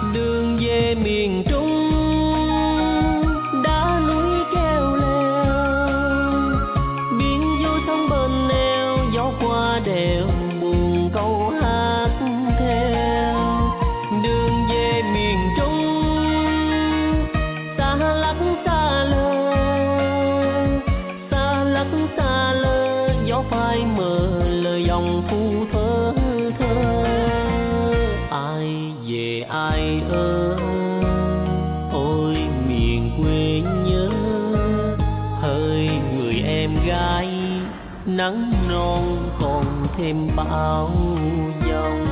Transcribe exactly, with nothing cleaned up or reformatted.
Đường về miền Trung đá núi keo leo, biển vô sông bên neo, gió qua đèo buồn câu hát theo. Đường về miền Trung xa lắc xa lơ, xa lắc xa lơ, gió phai mờ lời dòng phu thơ thơ. Ai về ai ơi, ôi miền quê nhớ, hỡi người em gái nắng non còn thêm bao dòng.